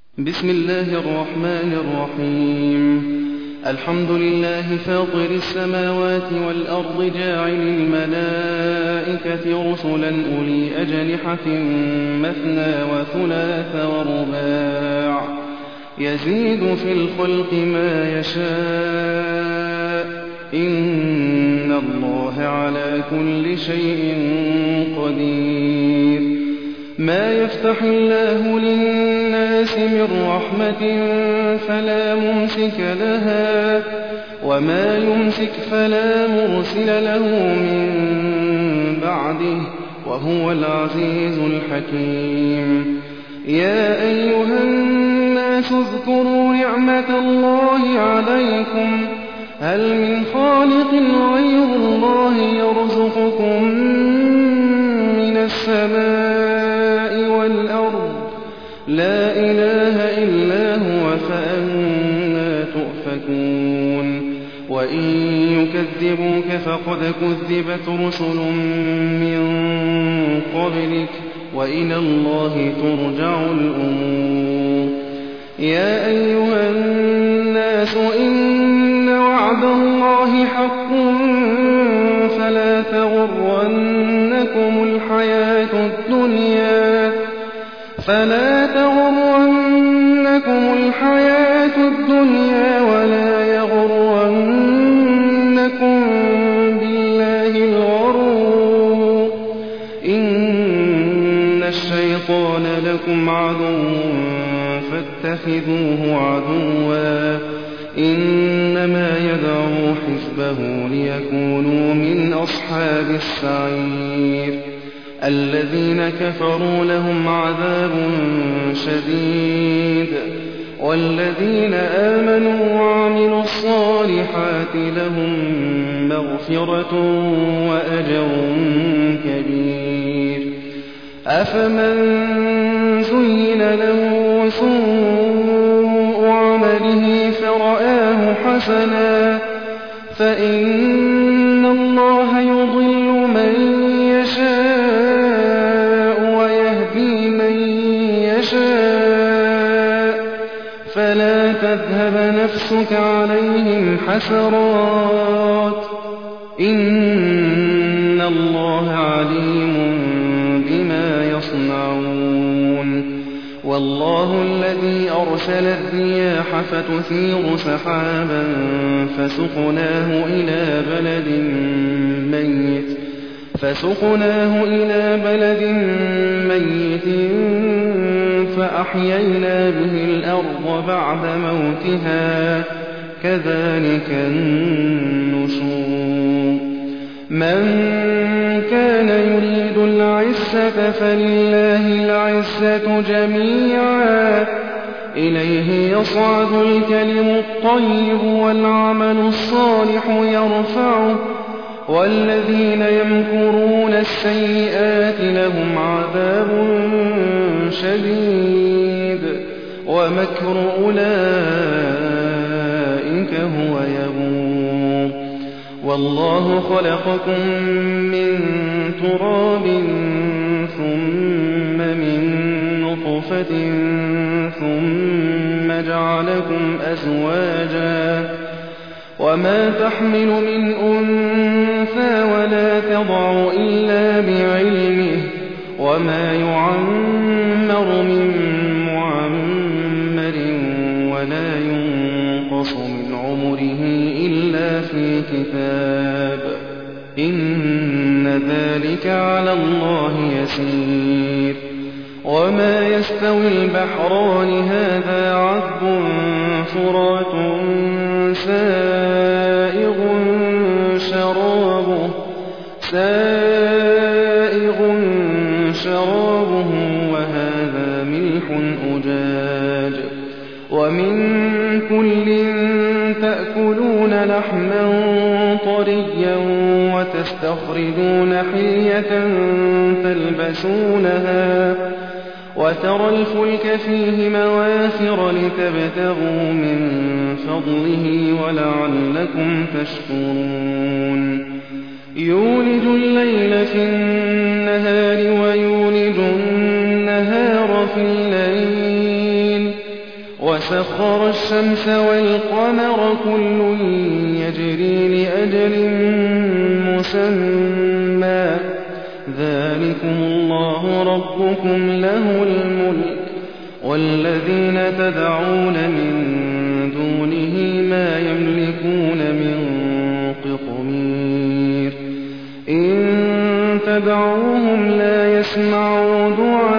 بسم الله الرحمن الرحيم. الحمد لله فاطر السماوات والأرض جاعل الملائكة رسلا أولي أجنحة مثنى وثلاث ورباع يزيد في الخلق ما يشاء إن الله على كل شيء قدير. ما يفتح الله للناس من رحمة فلا ممسك لها وما يمسك فلا مرسل له من بعده وهو العزيز الحكيم. يا أيها الناس اذكروا نعمة الله عليكم هل من خالق غير الله يرزقكم من السماء والأرض لا إله إلا هو فأنى تؤفكون. وإن يكذبوك فقد كذبت رسل من قبلك وإلى الله ترجع الأمور. يا أيها الناس إن وعد الله حق فلا تغرنكم الحياة الدنيا ولا يغرنكم بالله الغرور. إن الشيطان لكم عدو فاتخذوه عدوا إنما يدعو حزبه ليكونوا من أصحاب السعير. الذين كفروا لهم عذاب شديد والذين آمنوا وعملوا الصالحات لهم مغفرة وأجر كبير. أفمن زين له سوء عمله فرآه حسنا فإن الله يضل من يشاء ويهدي من يشاء فلا تذهب نفسك عليهم حسرات إن الله عليم بما يصنعون. والله الذي أرسل الرياح فتثير سحابا فسقناه إلى بلد ميت فأحيينا به الأرض بعد موتها كذلك النشور. من كان يريد العزة فلله العزة جميعا إليه يصعد الكلم الطيب والعمل الصالح يرفعه والذين يمكرون السيئات لهم عذاب شديد ومكر أولئك هو يبور. والله خلقكم من تراب ثم من نطفة ثم جعلكم أزواجا وما تحمل من أنثى ولا تضع إلا بعلمه وما يعمر من معمر ولا ينقص من عمره إلا في كتاب إن ذلك على الله يسير. وما يستوي البحران هذا عذب فرات سائغ شرابه وهذا ملح أجاج ومن كل تأكلون لحما طريا وتستخرجون حلية تلبسونها وترى الفلك فيه مواخر لتبتغوا من فضله ولعلكم تشكرون. يولج الليل في النهار ويولج النهار في الليل وسخر الشمس والقمر كل يجري لأجل مسمى ذلكم الله ربكم له الملك والذين تدعون من دونه ما يملكون من قطمير إن تدعوهم لا يسمعوا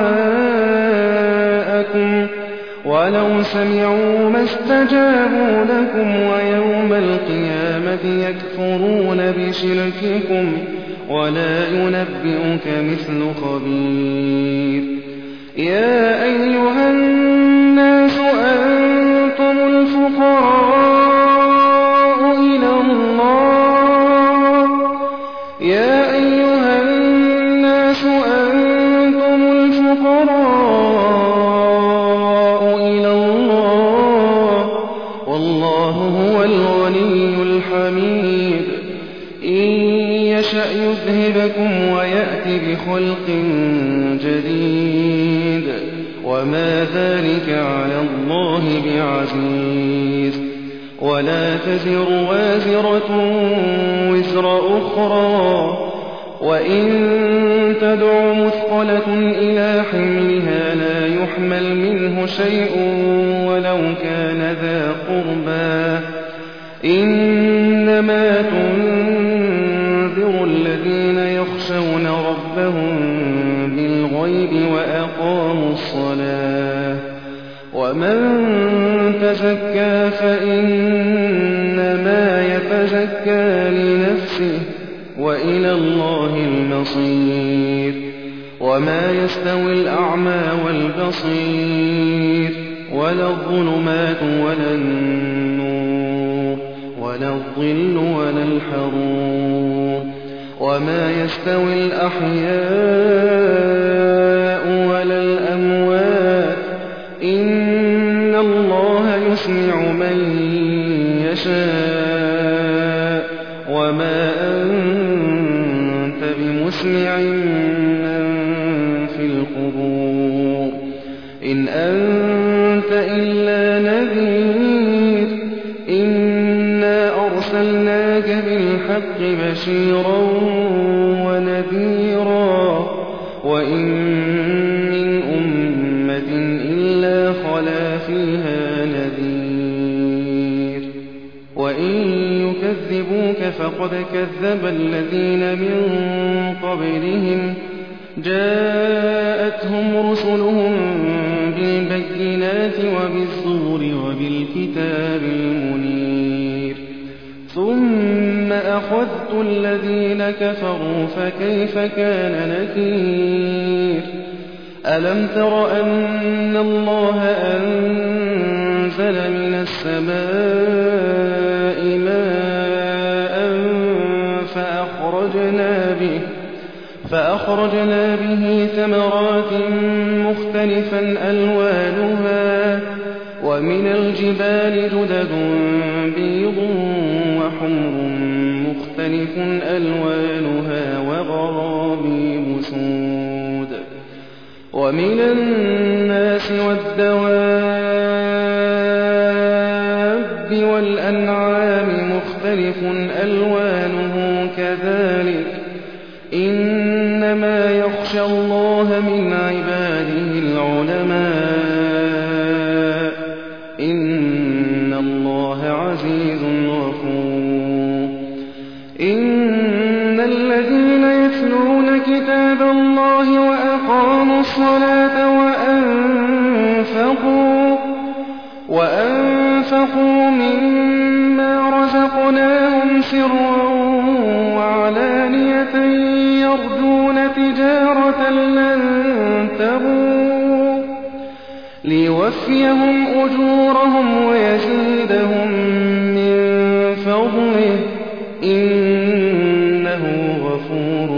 دعاءكم ولو سمعوا ما استجابوا لكم ويوم القيامة يكفرون بشرككم ولا ينبئك مثل خبير يا أيها الناس أنتم الفقراء إلى الله يا أيها الناس أنتم الفقراء إلى الله والله هو الغني الحميد إن يشأ يذهبكم ويأت بخلق جديد وما ذلك على الله بعزيز ولا تزر وازرة وزر أخرى وإن تدع مثقلة إلى حملها لا يحمل منه شيء ولو كان ذا قربى إنما تنذر الذين يخشون ربهم بالغيب وأقاموا الصلاة ومن تزكى فإنما يتزكى لنفسه وإلى الله المصير وما يستوي الأعمى والبصير ولا الظلمات ولا النور ولا الظل ولا الحرور وما يستوي الأحياء ولا الأموات إن الله يسمع من يشاء وما أنت بمسمع من في القبور إن أنت إلا نذير إنا أرسلناك بالحق بشيرا ونذيرا وإن من أمة إلا خلا فيها نذير وإن يكذبوك فقد كذب الذين من قبلهم جاءتهم رسلهم بالبينات وبالزبر وبالكتاب المنير ثم أخذت الذين كفروا فكيف كان نكير ألم تر أن الله أنزل من السماء ماء فأخرجنا به ثمرات مختلفا ألوانها ومن الجبال جدد بيض وحمر مختلف ألوانها وغرابيب سود ومن الناس والدواب والأنعام مختلف ألوانه كذلك إنما يخشى الله من عباده العلماء إن الله عزيز غفور إن الذين يتلون كتاب الله وأقاموا الصلاة وأنفقوا مما رزقناهم سرا وعلانية يرجون تجارة لن تبور ليوفيهم أجورهم ويزيدهم من فضله إنه غفور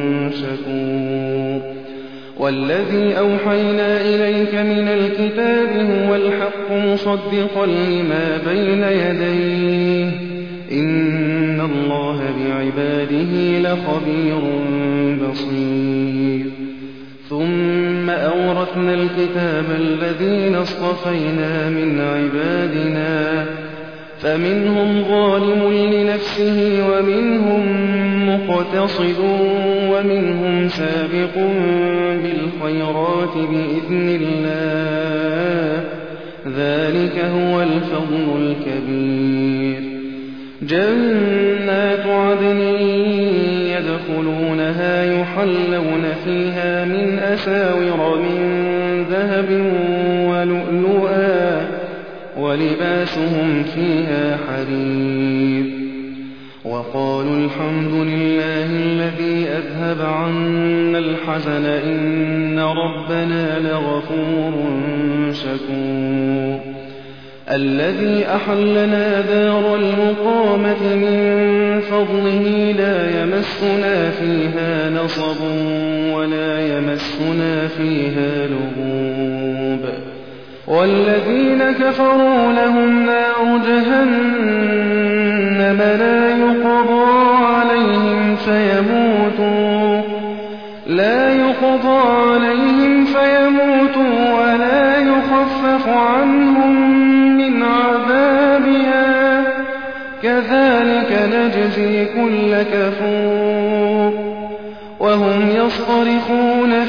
شكور والذي أوحينا إليك من الكتاب هو الحق مصدقا لما بين يديه إن الله بعباده لخبير بصير ثم ثم أورثنا الكتاب الذين اصطفينا من عبادنا فمنهم ظالم لنفسه ومنهم مقتصد ومنهم سابق بالخيرات بإذن الله ذلك هو الفضل الكبير جنات عدن يدخلونها يحلون فيها من أساور من ذهب ولؤلؤا ولباسهم فيها حرير وقالوا الحمد لله الذي أذهب عنا الحزن إن ربنا لغفور شكور الذي أحلنا دار المقامة من فضله لا يمسنا فيها نصب ولا يمسنا فيها لغوب والذين كفروا لهم نار جهنم لا يقضى عليهم فيموتوا ولا يخفف عنهم من عذابها كذلك نجزي كل كفور وهم يصطرخون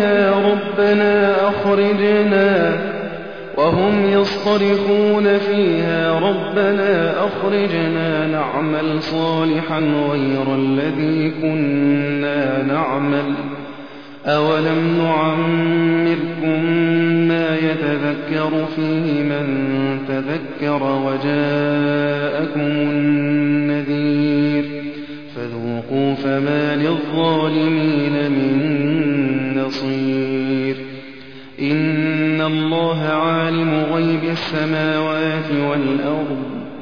فيها ربنا أخرجنا نعمل صالحا غير الذي كنا نعمل أولم نعمركم ما يتذكر فيه من تذكر وجاءكم النذير فذوقوا فما للظالمين من نصير إن الله عالم غيب السماوات والأرض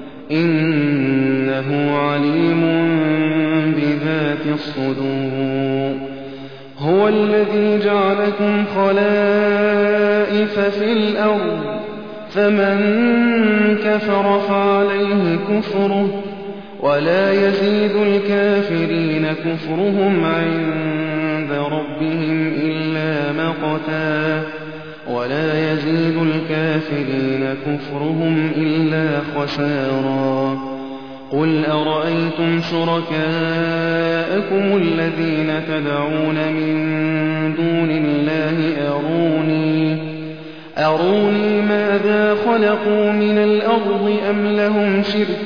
إنه عليم بذات الصدور هو الذي جعلكم خلائف في الأرض فمن كفر فعليه كفره ولا يزيد الكافرين كفرهم عند ربهم إلا مقتا ولا يزيد الكافرين كفرهم إلا خسارا قل أرأيتم شركاءكم الذين تدعون من دون الله أروني ماذا خلقوا من الأرض أم لهم شرك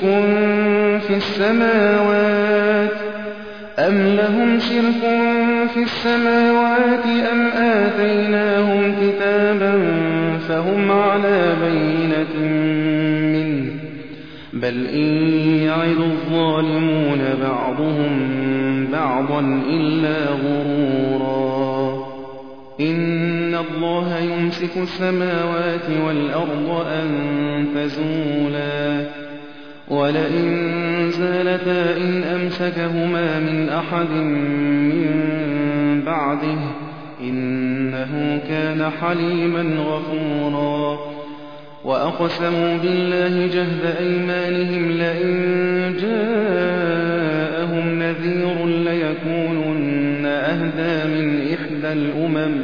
في السماوات أم آتيناهم كتابا فهم على بينة منه بل إن يعد الظالمون بعضهم بعضا إلا غرورا إن الله يمسك السماوات والأرض أن تزولا ولئن زالتا إن أمسكهما من أحد من بعده إنه كان حليما غفورا وأقسموا بالله جهد أيمانهم لئن جاءهم نذير ليكونن أهدى من إحدى الأمم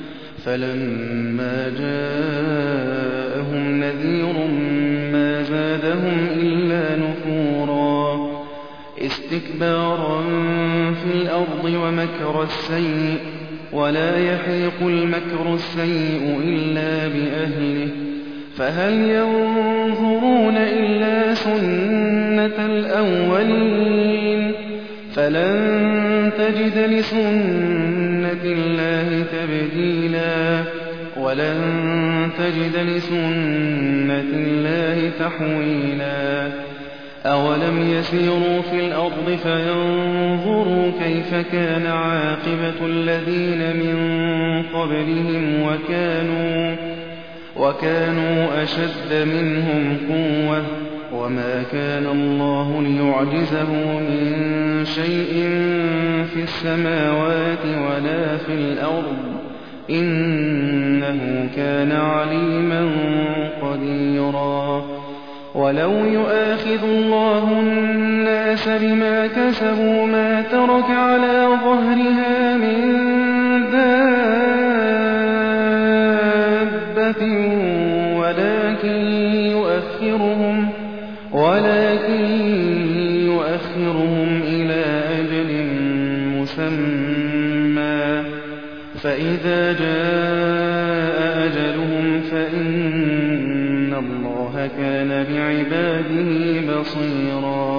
فلما جاءهم نذير ما زادهم إلا نفورا استكبارا في الأرض ومكر السيء ولا يحيق المكر السيء إلا بأهله فهل ينظرون إلا سنة الأولين فلن تجد لسنة الله تبديلا ولن تجد لسنة الله تحويلا أولم يسيروا في الأرض فينظروا كيف كان عاقبة الذين من قبلهم وكانوا أشد منهم قوة وما كان الله ليعجزه من شيء في السماوات ولا في الأرض إنه كان عليما قديرا ولو يؤاخذ الله الناس بما كسبوا ما ترك على ظهرها من دابة أمة ولكن يؤخرهم إلى أجل مسمى فإذا جاء أجلهم فإن الله كان بعباده بصيرا